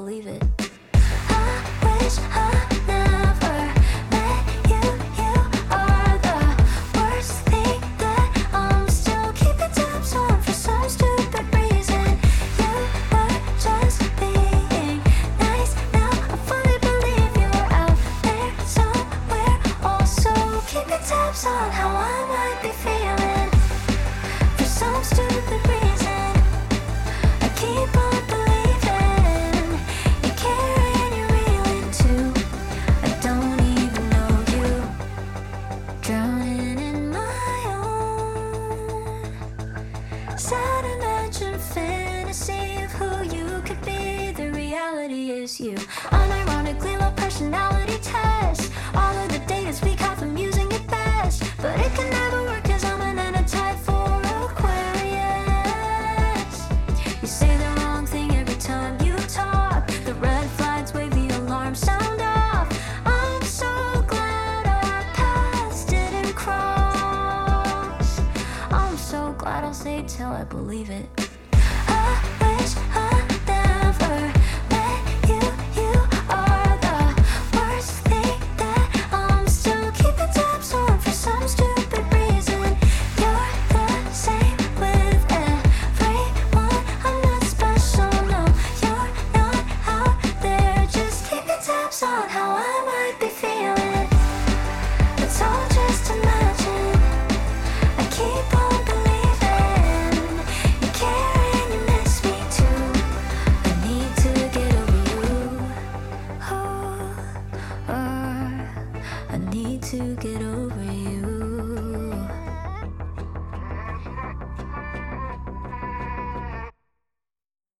believe it. I wish I never met you. You are the worst thing that I'm still keeping tabs on for some stupid reason. You were just being nice. Now I fully believe you're out there somewhere, also keeping tabs on how I might be feeling for some stupid reason. I keep on believing you care and you're reeling too. I don't even know you, drowning in my own sad imagined fantasy of who you could be. The reality is you. Unironically low personality test. All of the data speak half I'm using it best, but it can never work 'cause I'm an antitype for Aquarius. You say the wrong thing every time you talk. The red flags wave, the alarm sound off. I'm so glad our paths didn't cross. I'm so glad I'll say it till I believe it.